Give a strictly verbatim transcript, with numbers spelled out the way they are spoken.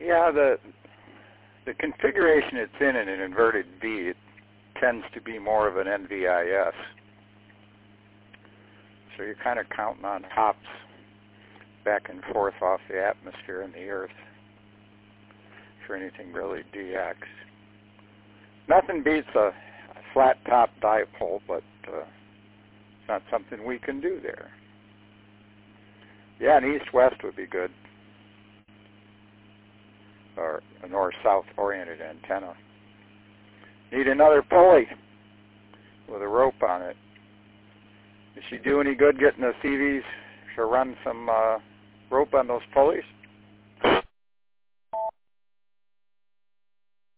Yeah, the the configuration it's in in an inverted V, it tends to be more of an N V I S. So you're kind of counting on hops back and forth off the atmosphere and the Earth for anything really D X. Nothing beats a, a flat top dipole, but uh, it's not something we can do there. Yeah, an east-west would be good, or a north-south oriented antenna. Need another pulley with a rope on it. Does she do any good getting the C Vs to run some uh, rope on those pulleys?